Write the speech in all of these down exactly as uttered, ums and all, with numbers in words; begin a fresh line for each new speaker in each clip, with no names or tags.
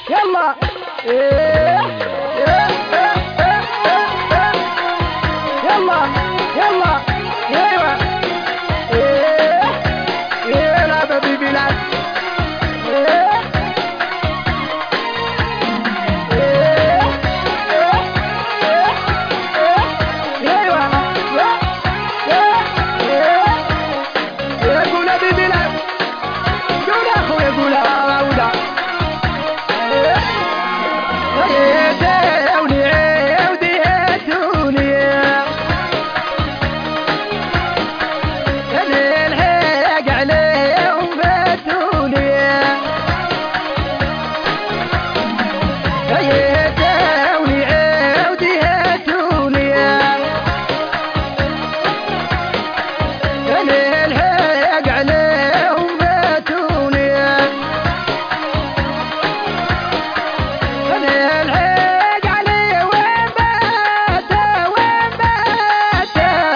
يلا إيه إيه إيه إيه إيه إيه. يلا يلا ايوه ايه ايه لا بيبي لا ايه ايه ايه ايه ايوه يا يا ايه يا قول بيبي لا قول اخويا قول عوده ايه ايه داوني عودي الدنيا الحق عليهم بالدنيا يا داوني عودي الدنيا الحق عليهم بالدنيا الحق عليه وين بات وين بات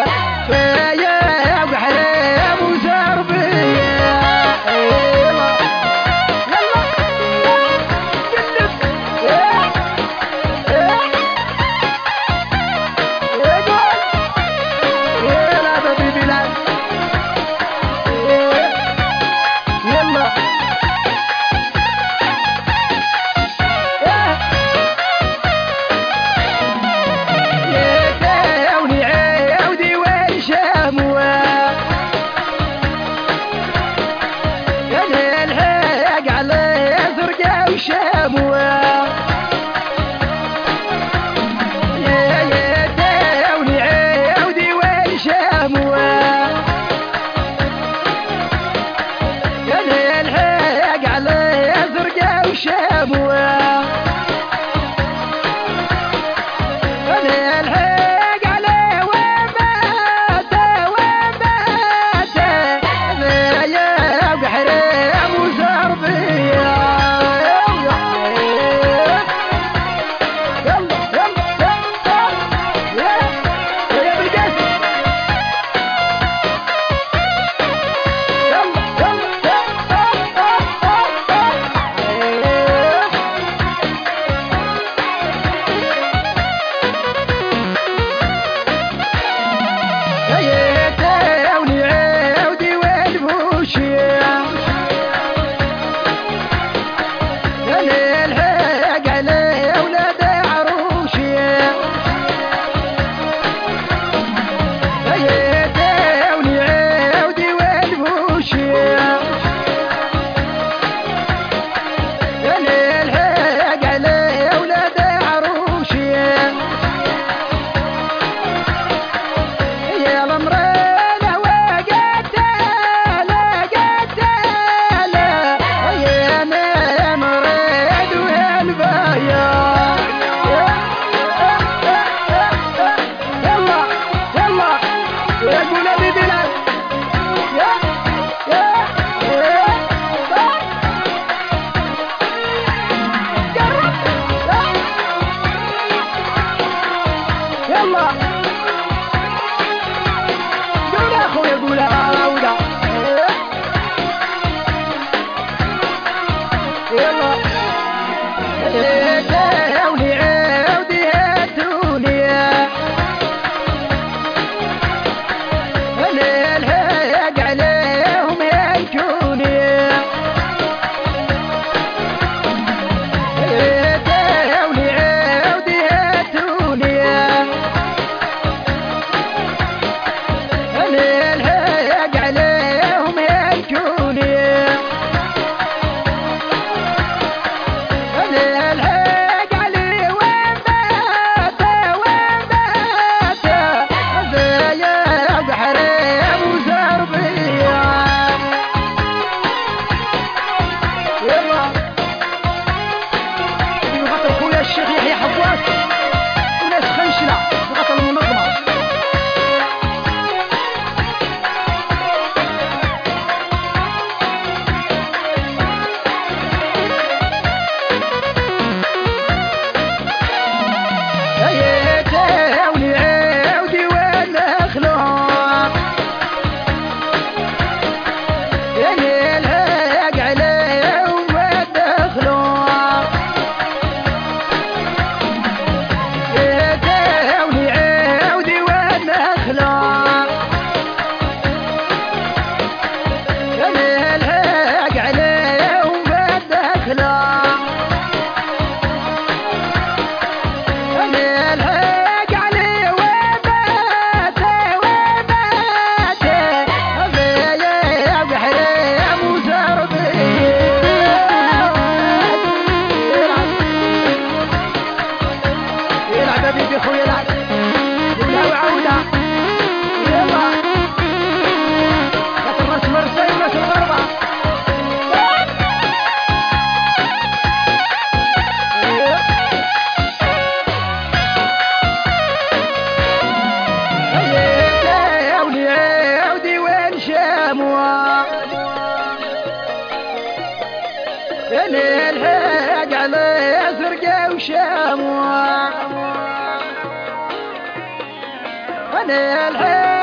فيا بحريم وزربية ايوه يلا قلب ايه ايه يقول ايه لا بيبي لا ايه يلا ايه يا داوني عودي والشموة الحق عليه زرقا وشموة يا يا داوني عودي والشموة الحق عليه زرقا وشموة الحق عليه وين بات وين بات يا بحريم وزربية يلا يلا يلا يا بالقاسم يلا يلا يا داوني عودي والبوشية الحق عليه أولاد عروشية يا داوني عودي والبوشية الحق عليه أولاد عروشية يا الامرين وقتل قتل يا مريد والبايا يلا يلا يا قول بيبي لا يا يا قرب يلا قول اخويا قول عوده يلا داوني عودي الدنيا الحق عليهم الكونية داوني عودي الدنيا الحق عليهم الكونية الحق عليه وين بات وين بات يا بحريم وزربية يلا يغطي خويا الشيخ يحيى حواس وناس خنشلة يغطي المنظمة يا داوني عودي والنخلة الحق عليهم والدخلة الحق على سرقة وشموع أنا الحق